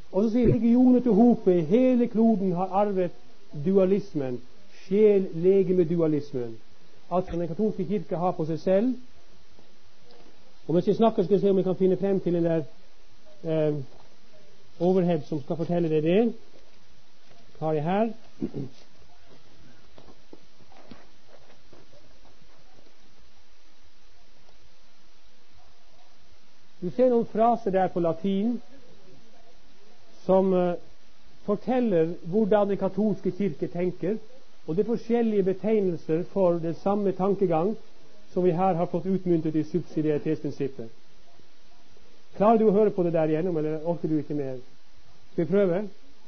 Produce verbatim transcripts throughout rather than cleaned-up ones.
Og så sier religioner til hope i hele kloden har arvet dualismen, sjel-legeme-dualismen. Alt som den katolske kirke har på seg selv. Og mens jeg snakker, skal jeg se om jeg kan finne frem til en der eh, overhead som skal fortelle deg det. Har jeg her. Du ser noen fraser der på latin som uh, forteller hvordan den katolske kirke tenker, og det er forskjellige betegnelser for den samme tankegang som vi her har fått utmyntet i subsidiaritetsprinsippet. Klarer du å høre på det der igjennom, eller orker du ikke mer? Skal vi prøve?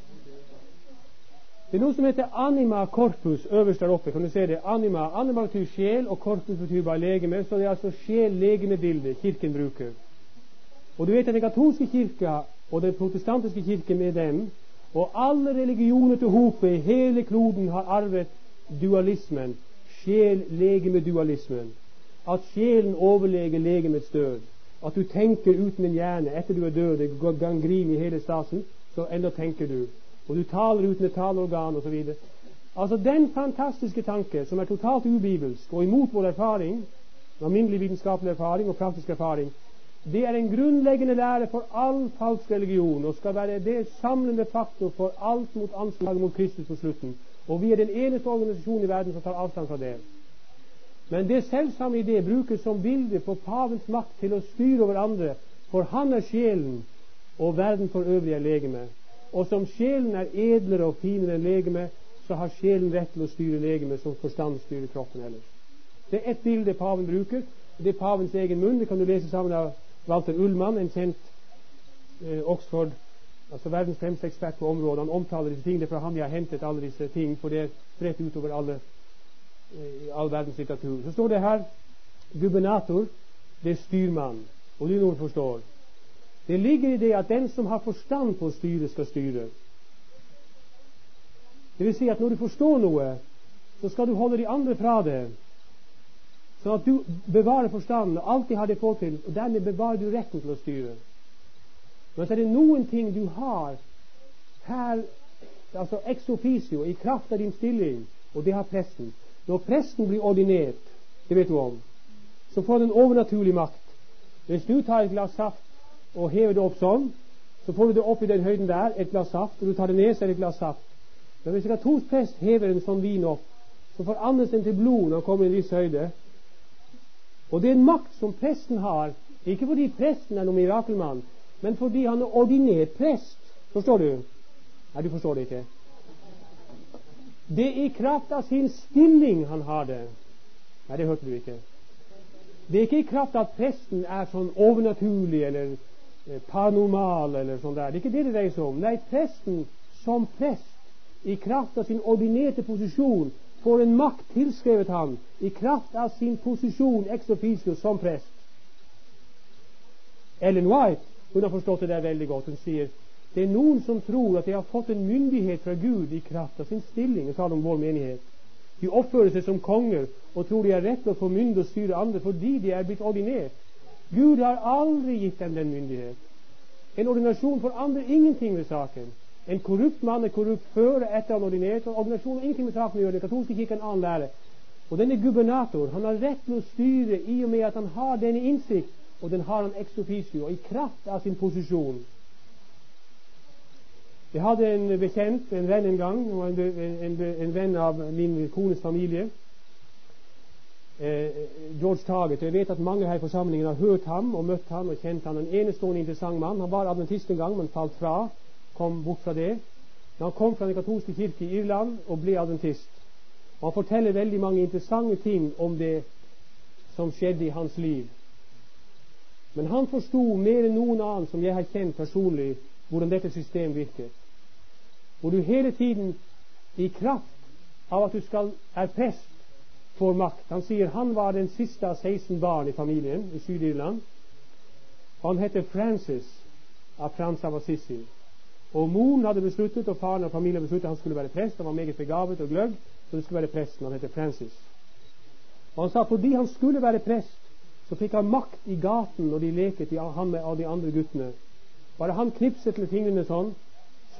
Det er noe som heter anima corpus øverst der oppe. Kan du se det? Anima, anima betyr sjel, og corpus betyr bare legeme, så det er altså sjel-legeme-bildet kirken bruker. Og du vet at den katolske kirke og den protestantiske kirke med dem, og alle religioner til hope i hele kloden har arvet dualismen, sjel-legeme-dualismen. At sjelen overleger legemets død. At du tenker uten en hjerne etter du er død, det går gangrin i hele stasen, så enda tenker du. Og du taler uten et taleorgan og så videre. Altså den fantastiske tanke som er totalt ubibelsk og imot vår erfaring, alminnelig vitenskapelig erfaring og praktisk erfaring, det er en grunnleggende lære for all falsk religion og skal være det samlende faktor for alt mot anslaget mot Kristus på slutten. Og vi er den eneste organisasjonen i verden som tar avstand fra det. Men det selvsamme idé brukes som bilde på pavens makt til å styre over andre, for han er sjelen og verden for øvrig er legeme. Og som sjelen er edlere og finere enn legeme, så har sjelen rett til å styre legeme som forstand styrer kroppen ellers. Det er et bilde paven bruker. Det er pavens egen munn. Det kan du lese sammen av Walter Ullmann, en kjent eh, Oxford, altså verdens fremste ekspert på området. Han omtaler disse tingene, det er fra ham jeg har hentet alle disse ting, for det er spredt utover alle, eh, all verdens litteratur. Så står det her gubernator, det er styrmann, og du noen forstår. Det ligger i det at den som har forstand på å styre, skal styre. Det vil si at når du forstår noe, så skal du holde de andre fra det, sånn at du bevarer forstanden og alltid har det på til, og dermed bevarer du retten til å styre. Men så er det noen ting du har her, altså ex officio, i kraft av din stilling, og det har presten. Når presten blir ordinert, det vet du om, så får den overnaturlig makt. Hvis du tar et glass saft og hever det opp sånn, så får du det opp i den høyden der, et glass saft, og du tar det ned, så er det et glass saft. Men hvis en katolsk prest hever en sånn vin opp, så forandres den til blod når den kommer i en viss høyde. Og det er en makt som presten har, ikke fordi presten er noen mirakelmann, men fordi han er ordinert prest. Forstår du? Nei, du forstår det ikke. Det er i kraft av sin stilling han har det. Nei, det hørte du ikke. Det er ikke i kraft av at presten er sånn overnaturlig eller paranormal eller sånn der. Det er ikke det det dreier seg om. Nei, presten som prest, i kraft av sin ordinerte posisjon, får en makt tilskrevet han i kraft av sin posisjon ex officio som prest. Ellen White, hun har forstått det der veldig godt. Hun sier det er noen som tror at de har fått en myndighet fra Gud i kraft av sin stilling. Hun taler om vår menighet. De oppfører seg som konger og tror de har rett til å formynde og styre andre fordi de er blitt ordinert. Gud har aldri gitt dem den myndighet. En ordinasjon forandrer ingenting ved saken. En korrupt mann er korrupt før og etter han ordinert, og ordinasjon har ingenting med saken å gjøre. Den katolske kirke er en annen lære. Og denne gubernator, han har rett til å styre i og med at han har denne innsikt, og den har han ex officio, og i kraft av sin posisjon. Jeg hadde en bekjent, en venn en gang, og en, en, en venn av min kones familie, eh, George Target. Jeg vet at mange her i forsamlingen har hørt ham og møtt ham og kjent ham. En enestående interessant mann. Han var adventist en gang, men falt fra, kom bort fra det. Men han kom fra den katolske kirke i Irland og ble adventist. Og han forteller veldig mange interessante ting om det som skjedde i hans liv. Men han forstod mer enn noen annen som jeg har kjent personlig, hvordan dette system virker. Hvor du hele tiden i kraft av at du skal er prest får makt. Han sier han var den siste av seksten barn i familien i Syd-Irland. Han heter Francis av Frans av Assisi. Og moren hadde besluttet, og faren og familien besluttet at han skulle være prest. Han var meget begavet og gløgg, så det skulle være presten. Han heter Francis. Og han sa fordi han skulle være prest, så fikk han makt i gaten når de leket, han med de andre guttene. Bare han knipset til fingrene sånn,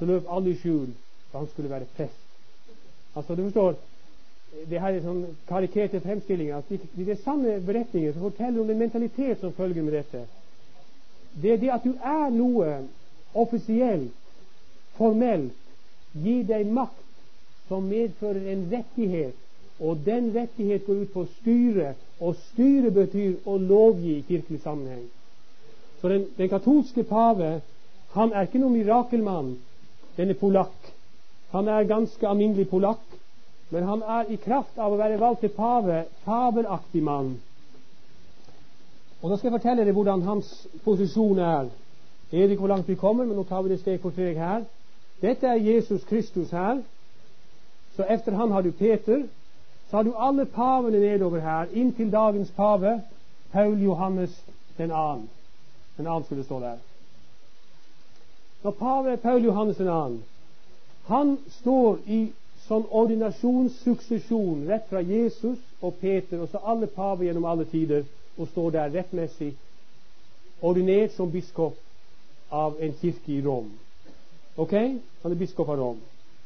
så løp alle i skjul da han skulle være prest. Altså, du forstår, det her er sånn karikerte fremstillinger, at de, de, de sanne beretninger som forteller om den mentalitet som følger med dette. Det er det at du er noe offisielt, formelt, gir deg makt som medfører en rettighet, og den rettighet går ut på å styre, og styre betyr å lovgi i kirkelig sammenheng. Så den, den katolske pave, han er ikke noen mirakelmann, denne polakk. Han er ganske alminnelig polakk, men han er i kraft av å være valgt til pave, fabelaktig mann. Og da skal jeg fortelle deg hvordan hans posisjon er. Jeg vet ikke hvor langt vi kommer, men nå tar vi det steg for steg her. Dette er Jesus Kristus her. Så efter han har du Peter, så har du alle pavene nedover her, inntil dagens pave, Paul Johannes den annen. Den annen skulle stå der. Når pave Paul Johannes den annen, han står i sånn ordinasjonssuksesjon rett fra Jesus og Peter, og så alle paver gjennom alle tider, og står der rettmessig ordinert som biskop av en kirke i Rom. Ok? Han er biskop av Rom.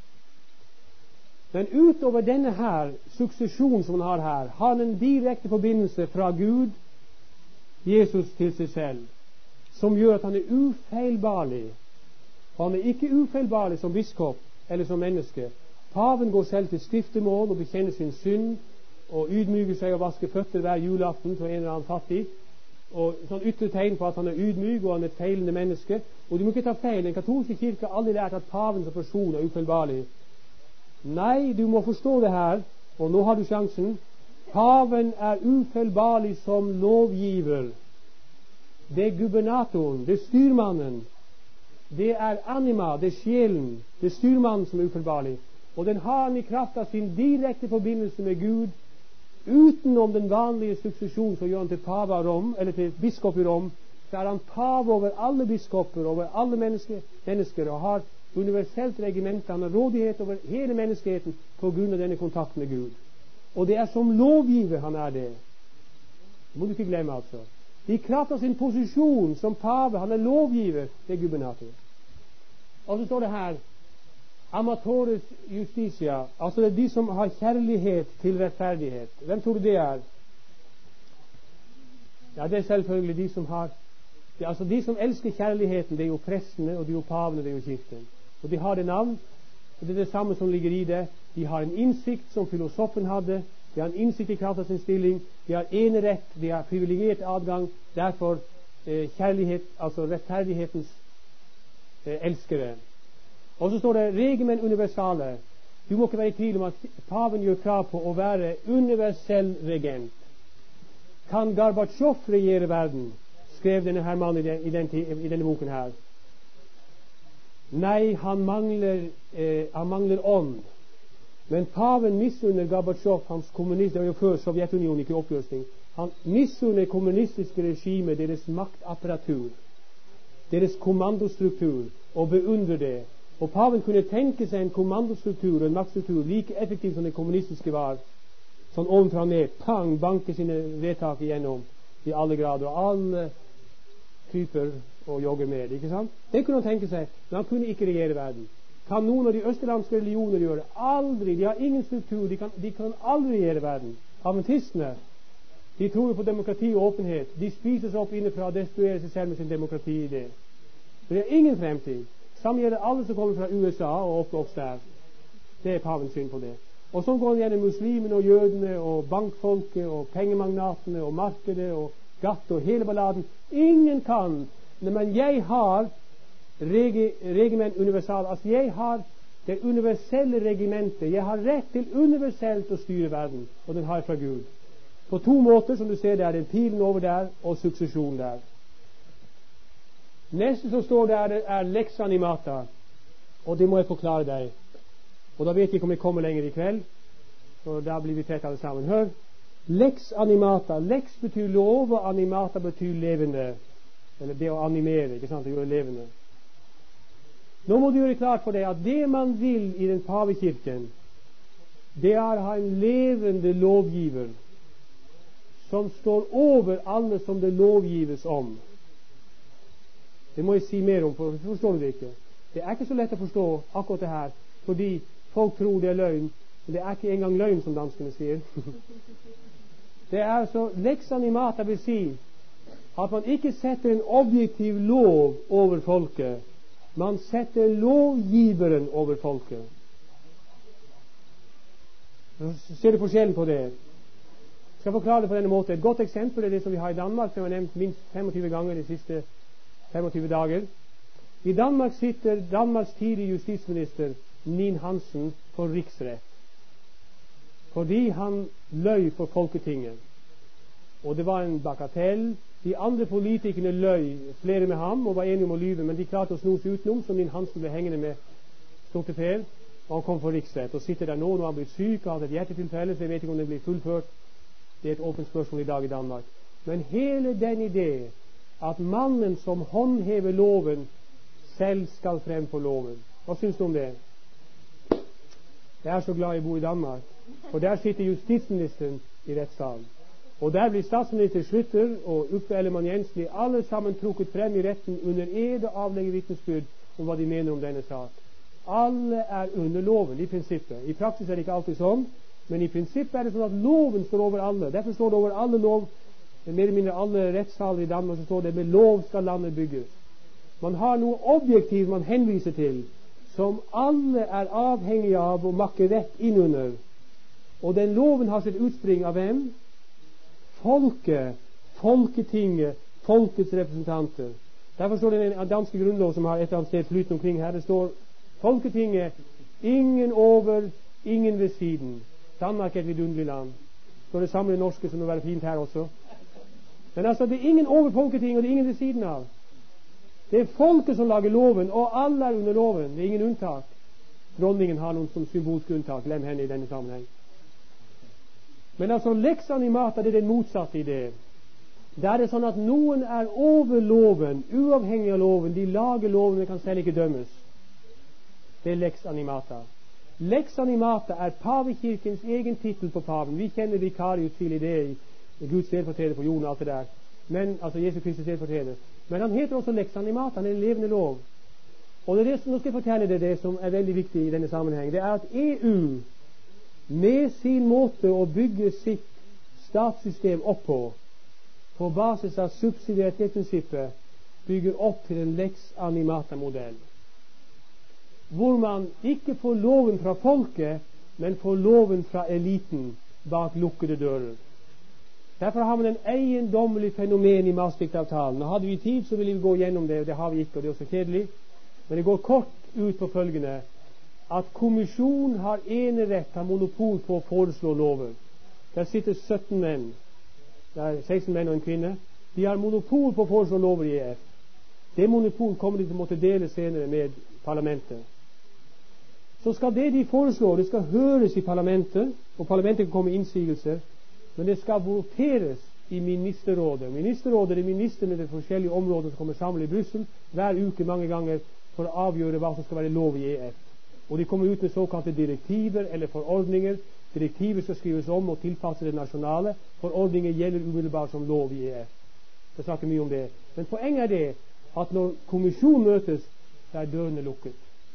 Men utover denne her suksesjon som han har her, har han en direkte forbindelse fra Gud, Jesus, til seg selv, som gjør at han er ufeilbarlig. Og han er ikke ufeilbarlig som biskop eller som menneske. Paven går selv til skriftemål og bekjenner sin synd og ydmyker seg og vasker føtter hver julaften for en eller annen fattig, og sånn ytre tegn på at han er ydmyk og han er et feilende menneske. Og du må ikke ta feil, den katolske kirke har aldri lært at paven som person er ufeilbarlig. Nei, du må forstå det her, og nå har du sjansen. Paven er ufeilbarlig som lovgiver. Det er gubernatoren, det er styrmannen, det er anima, det er sjelen, det er styrmannen som er ufeilbarlig. Og den har han i kraft av sin direkte forbindelse med Gud, utenom den vanlige suksesjon som gjør han til pave av Rom, eller til biskop i Rom. Så er han pave over alle biskoper, over alle mennesker, mennesker og har universelt regiment. Han har rådighet over hele menneskeheten på grunn av denne kontakten med Gud. Og det er som lovgiver han er det. Det må du ikke glemme, altså. I kraft av sin posisjon som pave, han er lovgiver, det er gubernator. Og så står det her amatores justitia, altså det er de som har kjærlighet til rettferdighet. Hvem tror du det er? Ja, det er selvfølgelig de som har det er altså de som elsker kjærligheten. Det er jo prestene, og det er jo pavene, det er jo kirken. Og de har det navn, og det er det samme som ligger i det. De har en innsikt som filosofen hadde. De har en innsikt i kraft av sin stilling. De har enerett, de har privilegert adgang. Derfor eh, kjærlighet, altså rettferdighetens eh, elskere. Og så står det regimen universale. Du må ikke være i tvil om at paven gjør krav på å være universell regent. Kan Gorbatsjov regjere verden? Skrev denne her mannen i, den, i, den, i denne boken her. Nei, han mangler, eh, han mangler ånd. Men paven misunner Gorbatsjov, hans kommunist, det var jo før Sovjetunionen gikk i oppløsning. Han misunner kommunistiske regimer deres maktapparatur, deres kommandostruktur, og beundrer det. Og paven kunne tenke seg en kommandostruktur og en maktstruktur like effektiv som den kommunistiske var. Sånn ovenfra og ned, pang, banke sine vedtak igjennom i alle grader, og alle typer og jogger med, ikke sant? Det kunne han tenke seg, men han kunne ikke regjere verden. Kan noen av de østerlandske religioner gjøre det? Aldri, de har ingen struktur, de kan, de kan aldri regjere verden. Adventistene, de tror på demokrati og åpenhet, de spiser seg opp innenfra og destruerer seg selv med sin demokrati-idé. Det er ingen fremtid. Samme gjelder alle som kommer fra U S A og oppvokst der. Det er pavens syn på det. Og så går han gjennom muslimene og jødene og bankfolket og pengemagnatene og markedet og gatt og hele balladen. Ingen kan, men jeg har regi, regiment universal, altså jeg har det universelle regimentet. Jeg har rett til universelt å styre verden, og den har jeg fra Gud. På to måter, som du ser, det er den pilen over der og suksesjon der. Neste som står der er lex animata, og det må jeg forklare deg. Og da vet jeg ikke om jeg kommer lenger i kveld, så da blir vi tett alle sammen. Hør, lex animata. Lex betyr lov, og animata betyr levende, eller det å animere, ikke sant, å gjøre levende. Nå må du gjøre klart for deg at det man vil i den pavekirken, det er å ha en levende lovgiver som står over alle som det lovgives om. Det må jeg si mer om, for forstår du det ikke. Det er ikke så lett å forstå akkurat det her, fordi folk tror det er løgn, men det er ikke engang løgn, som danskene sier. Det er altså lex animata vil si at man ikke setter en objektiv lov over folket, man setter lovgiveren over folket. Så ser du forskjellen på det. Jeg skal forklare det på denne måten. Et godt eksempel er det som vi har i Danmark, som jeg har nevnt minst femogtyve ganger de siste femogtyve dager. I Danmark sitter Danmarks tidligere justisminister Nin Hansen på riksrett fordi han løy for Folketinget. Og det var en bagatell. De andre politikerne løy flere med ham og var enige om å lyve, men de klarte å snose utenom, så Nin Hansen ble hengende med stortefel, og han kom for riksrett og sitter der nå. Nå har han blitt syk og hatt et hjertetilfelle, så jeg vet ikke om det blir fullført. Det er et åpent spørsmål i dag i Danmark. Men hele den idé at mannen som håndhever loven selv skal frem for loven. Hva syns du om det? Jeg er så glad jeg bor i Danmark, for der sitter justisministeren i rettssalen. Og der blir statsminister Schlüter og Uffe Ellemann-Jensen alle sammen trukket frem i retten under ed og avlegge vitnesbyrd om hva de mener om denne sak. Alle er under loven i prinsippet. I praksis er det ikke alltid sånn, men i prinsippet er det sånn at loven står over alle. Derfor står det over alle lov, mer eller mindre alle rettssaler i Danmark, så står det med lov skal landet bygges. Man har noe objektivt man henviser til, som alle er avhengige av å makke rett innunder. Og den loven har sitt utspring av hvem? Folket, Folketinget, folkets representanter. Derfor står det i den danske grunnlov som har et eller annet sted flytende omkring her, det står Folketinget, ingen over, ingen ved siden. Danmark er et vidunderlig land. Så det samme i norske, som må være fint her også. Men altså, det er ingen over Folketinget, og det er ingen ved siden av. Det er folket som lager loven, og alle er under loven. Det er ingen unntak. Dronningen har noen som symbolsk unntak. Glem henne i denne sammenheng. Men altså, lex animata, det er den motsatte idé. Der er det sånn at noen er over loven, uavhengig av loven. De lager loven, men kan selv ikke dømmes. Det er lex animata. Lex animata er pavekirkens egen tittel på paven. Vi kjenner Vicarius Filii, Guds stedfortreder på jorden og alt det der. Men, altså Jesu Kristi stedfortreder. Men han heter også lex animata, han er en levende lov. Og det er det som, nå skal jeg fortelle deg det som er veldig viktig i denne sammenheng. Det er at E U med sin måte å bygge sitt statssystem opp på, på basis av subsidiaritetsprinsippet, bygger opp til en lex animata-modell, hvor man ikke får loven fra folket, men får loven fra eliten bak lukkede dører. Derfor har man en eiendommelig fenomen i Maastricht-avtalen. Nå hadde vi tid, så ville vi gå gjennom det, og det har vi ikke, og det er også kjedelig. Men det går kort ut på følgende, at kommisjonen har enerett, har monopol på å foreslå lover. Der sitter sytten menn, det er seksten menn og en kvinne. De har monopol på å foreslå lover i E F. Det monopol kommer de til å måtte dele senere med parlamentet. Så skal det de foreslår, det skal høres i parlamentet, og parlamentet kan komme med innsigelser, men det skal voteres i ministerrådet. Ministerrådet er ministerne ved forskjellige områder som kommer sammen i Brussel hver uke mange ganger for å avgjøre hva som skal være lov i E F. Og de kommer ut med såkalte direktiver eller forordninger. Direktiver skal skrives om og tilpasse det nasjonale. Forordninger gjelder umiddelbart som lov i E F. Jeg snakker mye om det. Men poenget er det at når kommisjonen møtes, så er dørene lukket.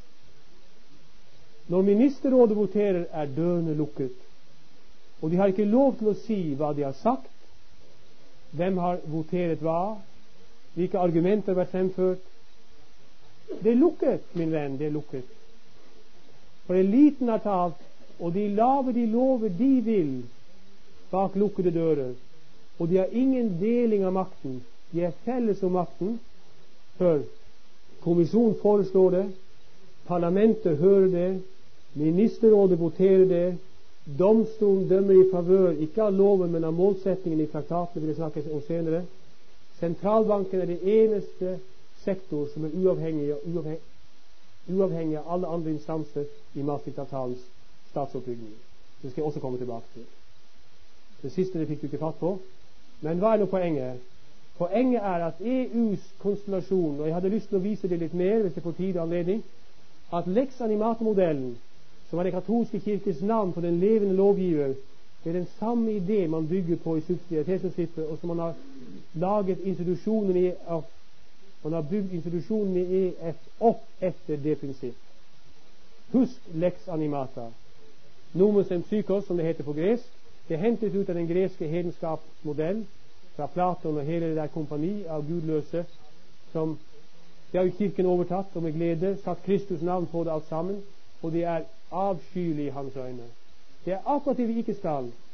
Når ministerrådet voterer, er dørene lukket. Og de har ikke lov til å si hva de har sagt, hvem har votert hva, hvilke argumenter har vært fremført. Det er lukket, min venn, det er lukket. For eliten har talt, og de lager de lover de vil bak lukkede dører. Og de har ingen deling av makten. De er felles om makten. Hør, kommisjonen foreslår det, parlamentet hører det, ministerrådet voterer det, domstolen dømmer i favør, ikke av loven, men av målsettingen i traktaten, vil jeg snakke om senere. Sentralbanken er det eneste sektor som er uavhengig, uavhengig, uavhengig av alle andre instanser i Maastricht-avtalens statsoppbygging. Det skal jeg også komme tilbake til. Det siste det fikk du ikke fatt på. Men hva er nå poenget? Poenget er at E U's konstellasjon, og jeg hadde lyst til å vise det litt mer hvis det får tid og anledning, at lex animata-modellen, som er den katolske kirkes navn på den levende lovgiver, det er den samme idé man bygger på i subsidiaritetsprinsippet, og som man har laget institusjoner i av Man har bygd institusjonen i E F opp etter det prinsipp. Husk lex animata. Nomos empsykos, som det heter på gresk. Det er hentet ut av den greske hedenskapsmodell fra Platon og hele det der kompani av gudløse som det har jo kirken overtatt og med glede satt Kristus navn på det alt sammen, og det er avskyelig i hans øyne. Det er akkurat det vi ikke skal.